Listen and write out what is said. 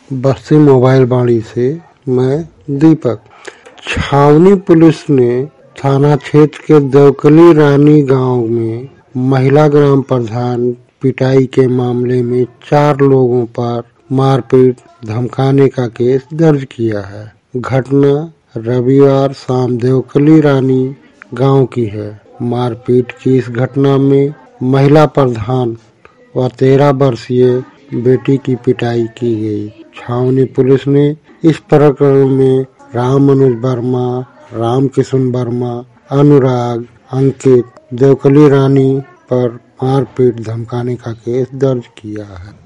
बस्ती mobile बाड़ी से मैं दीपक। छावनी पुलिस ने थाना क्षेत्र के देवकली रानी गांव में महिला ग्राम प्रधान पिटाई के मामले में 4 लोगों पर मारपीट धमकाने का केस दर्ज किया है। घटना रविवार शाम देवकली रानी गांव की है। मारपीट की इस घटना में महिला प्रधान व 13 वर्षीय बेटी की पिटाई की गई। छावनी पुलिस ने इस प्रकरण में राम मनोज वर्मा, राम किशन वर्मा, अनुराग, अंकित, देवकली रानी पर मारपीट धमकाने का केस दर्ज किया है।